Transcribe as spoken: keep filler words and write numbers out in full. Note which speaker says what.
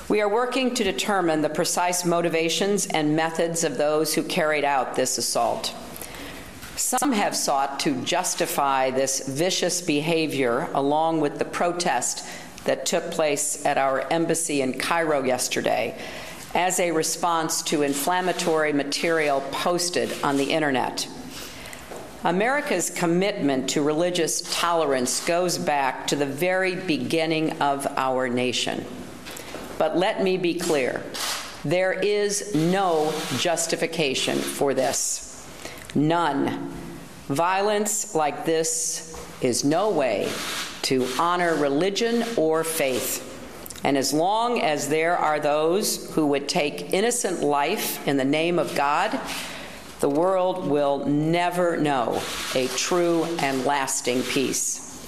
Speaker 1: We are working to determine the precise motivations and methods of those who carried out this assault. Some have sought to justify this vicious behavior along with the protest that took place at our embassy in Cairo yesterday as a response to inflammatory material posted on the internet. America's commitment to religious tolerance goes back to the very beginning of our nation. But let me be clear, there is no justification for this. None. Violence like this is no way to honor religion or faith. And as long as there are those who would take innocent life in the name of God, the world will never know a true and lasting peace.